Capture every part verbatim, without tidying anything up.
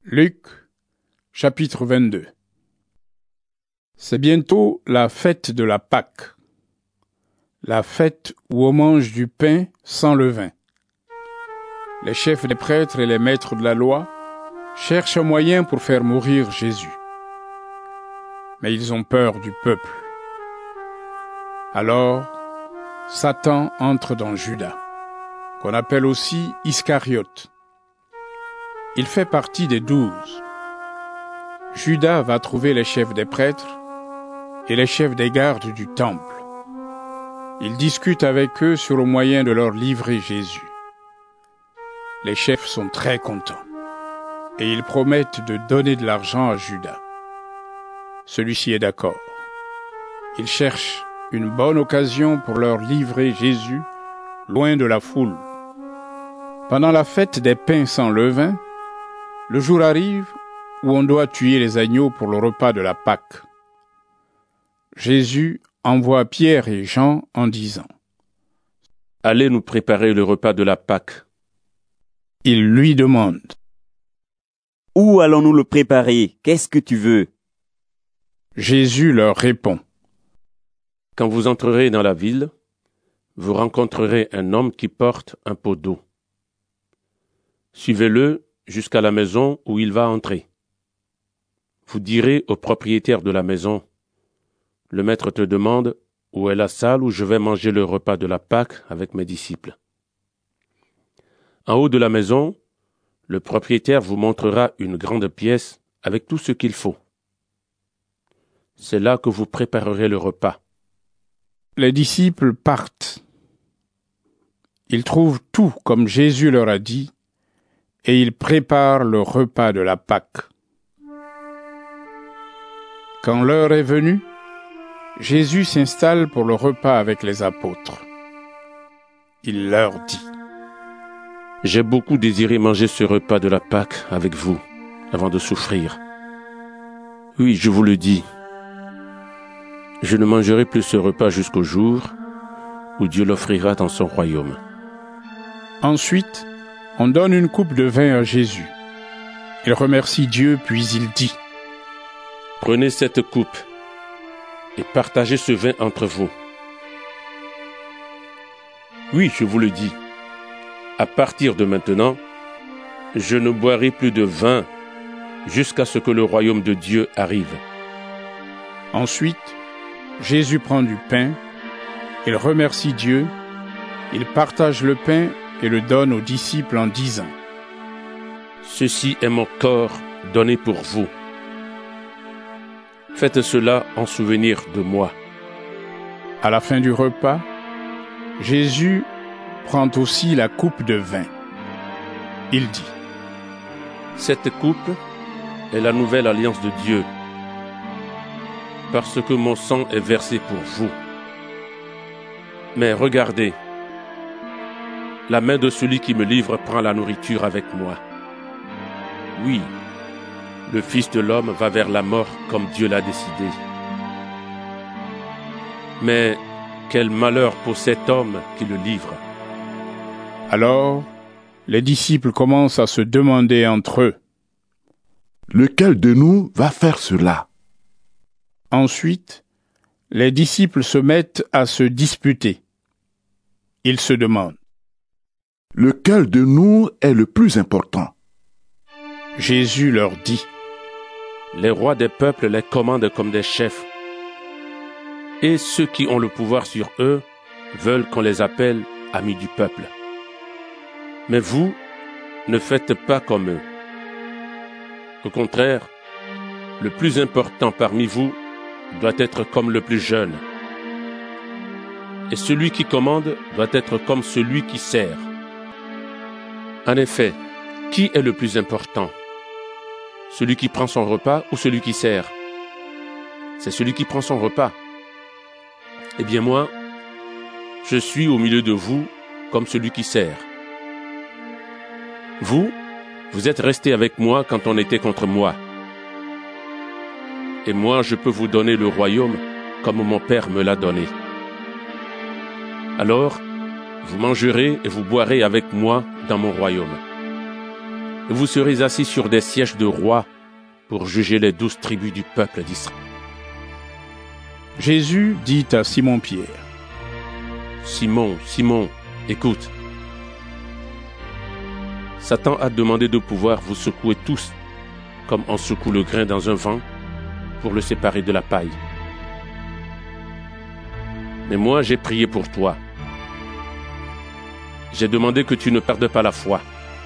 Luc, chapitre vingt-deux. C'est bientôt la fête de la Pâque, la fête où on mange du pain sans levain. Les chefs des prêtres et les maîtres de la loi cherchent un moyen pour faire mourir Jésus. Mais ils ont peur du peuple. Alors, Satan entre dans Judas, qu'on appelle aussi Iscariote. Il fait partie des douze. Judas va trouver les chefs des prêtres et les chefs des gardes du temple. Il discute avec eux sur le moyen de leur livrer Jésus. Les chefs sont très contents et ils promettent de donner de l'argent à Judas. Celui-ci est d'accord. Il cherche une bonne occasion pour leur livrer Jésus loin de la foule. Pendant la fête des pains sans levain, le jour arrive où on doit tuer les agneaux pour le repas de la Pâque. Jésus envoie Pierre et Jean en disant : « Allez nous préparer le repas de la Pâque. » Ils lui demandent : « Où allons-nous le préparer ? Qu'est-ce que tu veux ? » Jésus leur répond : « Quand vous entrerez dans la ville, vous rencontrerez un homme qui porte un pot d'eau. Suivez-le jusqu'à la maison où il va entrer. Vous direz au propriétaire de la maison : « Le maître te demande où est la salle où je vais manger le repas de la Pâque avec mes disciples. » En haut de la maison, le propriétaire vous montrera une grande pièce avec tout ce qu'il faut. C'est là que vous préparerez le repas. Les disciples partent. Ils trouvent tout comme Jésus leur a dit, et ils préparent le repas de la Pâque. Quand l'heure est venue, Jésus s'installe pour le repas avec les apôtres. Il leur dit : « J'ai beaucoup désiré manger ce repas de la Pâque avec vous, avant de souffrir. Oui, je vous le dis, je ne mangerai plus ce repas jusqu'au jour où Dieu l'offrira dans son royaume. » Ensuite, on donne une coupe de vin à Jésus. Il remercie Dieu, puis il dit : « Prenez cette coupe et partagez ce vin entre vous. Oui, je vous le dis, à partir de maintenant, je ne boirai plus de vin jusqu'à ce que le royaume de Dieu arrive. » Ensuite, Jésus prend du pain, il remercie Dieu, il partage le pain et le donne aux disciples en disant : « Ceci est mon corps donné pour vous. Faites cela en souvenir de moi. » À la fin du repas, Jésus prend aussi la coupe de vin. Il dit : « Cette coupe est la nouvelle alliance de Dieu, parce que mon sang est versé pour vous. Mais regardez, la main de celui qui me livre prend la nourriture avec moi. Oui, le Fils de l'homme va vers la mort comme Dieu l'a décidé. Mais quel malheur pour cet homme qui le livre. » Alors, les disciples commencent à se demander entre eux : « Lequel de nous va faire cela ? » Ensuite, les disciples se mettent à se disputer. Ils se demandent : « Lequel de nous est le plus important ? » Jésus leur dit : « Les rois des peuples les commandent comme des chefs, et ceux qui ont le pouvoir sur eux veulent qu'on les appelle amis du peuple. Mais vous, ne faites pas comme eux. Au contraire, le plus important parmi vous doit être comme le plus jeune. Et celui qui commande doit être comme celui qui sert. En effet, qui est le plus important ? Celui qui prend son repas ou celui qui sert ? C'est celui qui prend son repas. Eh bien moi, je suis au milieu de vous comme celui qui sert. Vous, vous êtes restés avec moi quand on était contre moi. Et moi, je peux vous donner le royaume comme mon Père me l'a donné. Alors, vous mangerez et vous boirez avec moi dans mon royaume. et vous serez assis sur des sièges de rois pour juger les douze tribus du peuple d'Israël. » Jésus dit à Simon-Pierre: « Simon, Simon, écoute. Satan a demandé de pouvoir vous secouer tous, comme on secoue le grain dans un vent, pour le séparer de la paille. Mais moi, j'ai prié pour toi. J'ai demandé que tu ne perdes pas la foi.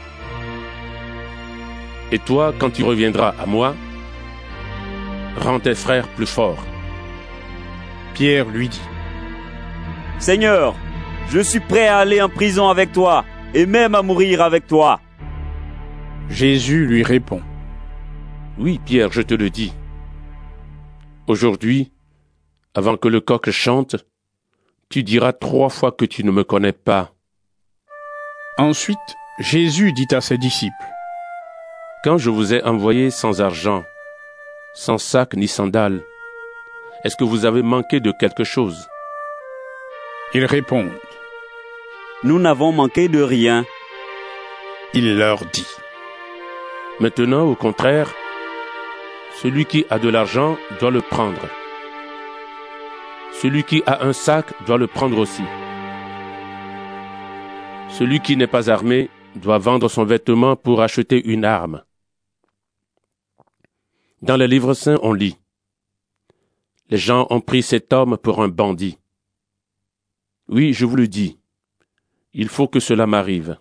Et toi, quand tu reviendras à moi, rends tes frères plus forts. » Pierre lui dit: « Seigneur, je suis prêt à aller en prison avec toi, et même à mourir avec toi. » Jésus lui répond: « Oui, Pierre, je te le dis. Aujourd'hui, avant que le coq chante, tu diras trois fois que tu ne me connais pas. » Ensuite, Jésus dit à ses disciples: « Quand je vous ai envoyé sans argent, sans sac ni sandales, est-ce que vous avez manqué de quelque chose ?» Ils répondent: « Nous n'avons manqué de rien. » Il leur dit: « Maintenant, au contraire, celui qui a de l'argent doit le prendre. Celui qui a un sac doit le prendre aussi. Celui qui n'est pas armé doit vendre son vêtement pour acheter une arme. » Dans les livres saints, on lit: « Les gens ont pris cet homme pour un bandit. » Oui, je vous le dis, il faut que cela m'arrive.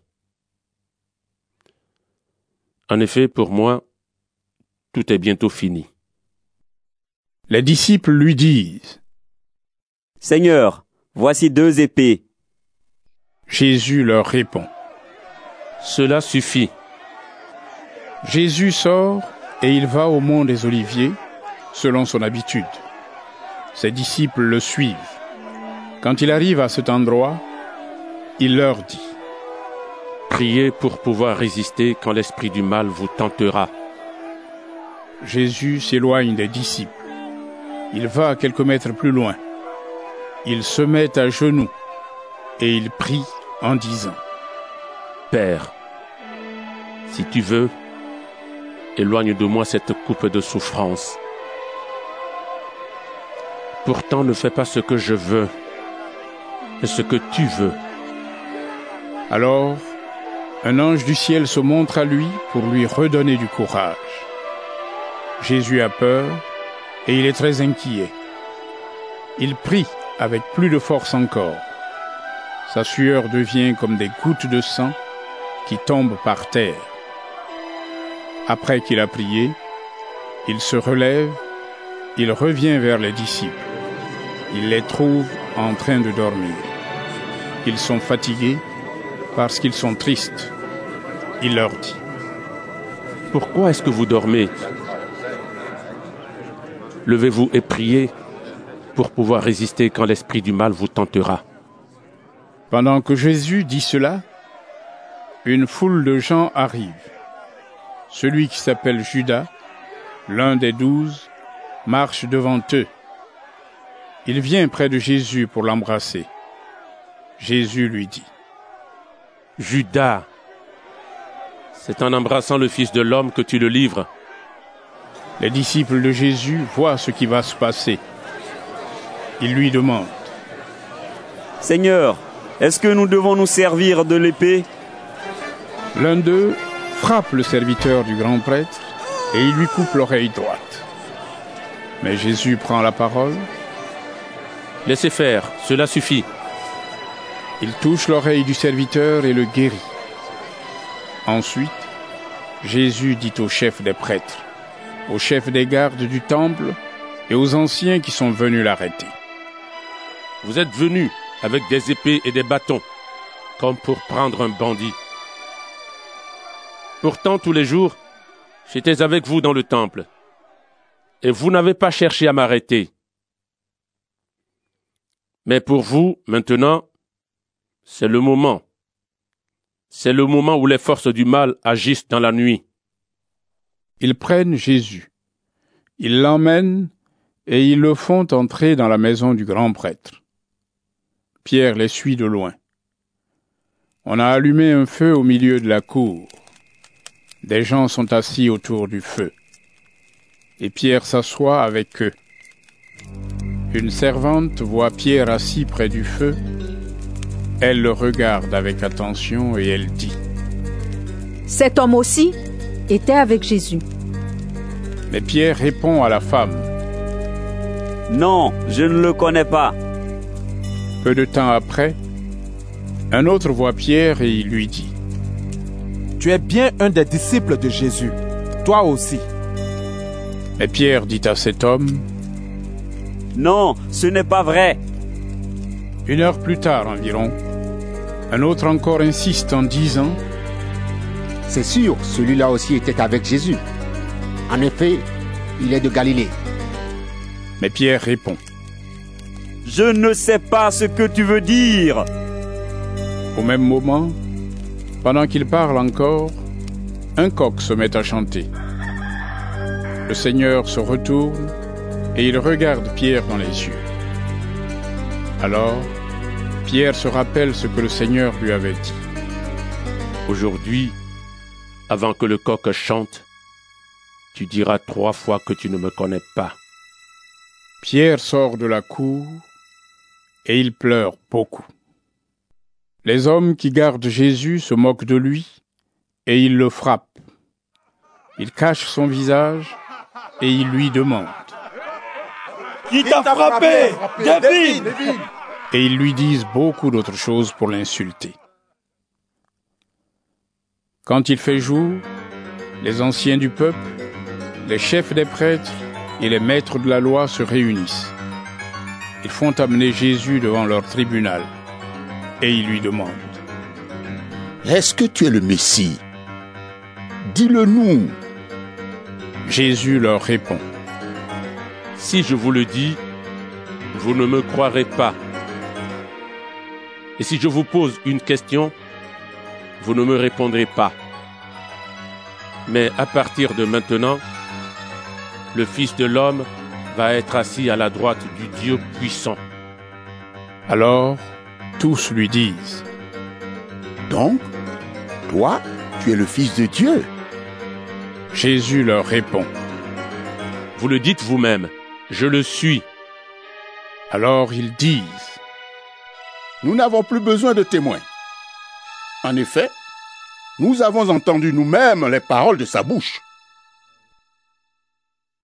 En effet, pour moi, tout est bientôt fini. Les disciples lui disent: « Seigneur, voici deux épées. » Jésus leur répond: « Cela suffit. » Jésus sort et il va au mont des Oliviers, selon son habitude. Ses disciples le suivent. Quand il arrive à cet endroit, il leur dit: « Priez pour pouvoir résister quand l'esprit du mal vous tentera. » Jésus s'éloigne des disciples. Il va quelques mètres plus loin. Il se met à genoux et il prie en disant: « Père, si tu veux, éloigne de moi cette coupe de souffrance. Pourtant, ne fais pas ce que je veux, mais ce que tu veux. » Alors, un ange du ciel se montre à lui pour lui redonner du courage. Jésus a peur et il est très inquiet. Il prie avec plus de force encore. Sa sueur devient comme des gouttes de sang qui tombent par terre. Après qu'il a prié, il se relève, il revient vers les disciples. Il les trouve en train de dormir. Ils sont fatigués parce qu'ils sont tristes. Il leur dit: « Pourquoi est-ce que vous dormez ? Levez-vous et priez pour pouvoir résister quand l'esprit du mal vous tentera. » Pendant que Jésus dit cela, une foule de gens arrive. Celui qui s'appelle Judas, l'un des douze, marche devant eux. Il vient près de Jésus pour l'embrasser. Jésus lui dit: « Judas, c'est en embrassant le Fils de l'homme que tu le livres. » Les disciples de Jésus voient ce qui va se passer. Ils lui demandent: « Seigneur, est-ce que nous devons nous servir de l'épée ?» L'un d'eux frappe le serviteur du grand prêtre et il lui coupe l'oreille droite. Mais Jésus prend la parole: « Laissez faire, cela suffit. » Il touche l'oreille du serviteur et le guérit. Ensuite, Jésus dit au chef des prêtres, au chef des gardes du temple et aux anciens qui sont venus l'arrêter: « Vous êtes venus avec des épées et des bâtons, comme pour prendre un bandit. Pourtant, tous les jours, j'étais avec vous dans le temple, et vous n'avez pas cherché à m'arrêter. Mais pour vous, maintenant, c'est le moment. C'est le moment où les forces du mal agissent dans la nuit. » Ils prennent Jésus. Ils l'emmènent et ils le font entrer dans la maison du grand prêtre. Pierre les suit de loin. On a allumé un feu au milieu de la cour. Des gens sont assis autour du feu. Et Pierre s'assoit avec eux. Une servante voit Pierre assis près du feu. Elle le regarde avec attention et elle dit: Cet homme aussi était avec Jésus. Mais Pierre répond à la femme: Non, je ne le connais pas. Peu de temps après, un autre voit Pierre et il lui dit: Tu es bien un des disciples de Jésus, toi aussi. Mais Pierre dit à cet homme: Non, ce n'est pas vrai. Une heure plus tard environ, un autre encore insiste en disant: C'est sûr, celui-là aussi était avec Jésus. En effet, il est de Galilée. Mais Pierre répond: Je ne sais pas ce que tu veux dire. Au même moment, pendant qu'il parle encore, un coq se met à chanter. Le Seigneur se retourne et il regarde Pierre dans les yeux. Alors, Pierre se rappelle ce que le Seigneur lui avait dit. Aujourd'hui, avant que le coq chante, tu diras trois fois que tu ne me connais pas. Pierre sort de la cour et il pleure beaucoup. Les hommes qui gardent Jésus se moquent de lui et ils le frappent. Ils cachent son visage et ils lui demandent: Qui t'a frappé, David? Et ils lui disent beaucoup d'autres choses pour l'insulter. Quand il fait jour, les anciens du peuple, les chefs des prêtres et les maîtres de la loi se réunissent. Ils font amener Jésus devant leur tribunal et ils lui demandent: Est-ce que tu es le Messie? Dis-le-nous. Jésus leur répond: Si je vous le dis, vous ne me croirez pas. Et si je vous pose une question, vous ne me répondrez pas. Mais à partir de maintenant, le Fils de l'homme va être assis à la droite du Dieu puissant. Alors, tous lui disent: Donc, toi, tu es le Fils de Dieu. Jésus leur répond: Vous le dites vous-même, je le suis. Alors ils disent: Nous n'avons plus besoin de témoins. En effet, nous avons entendu nous-mêmes les paroles de sa bouche.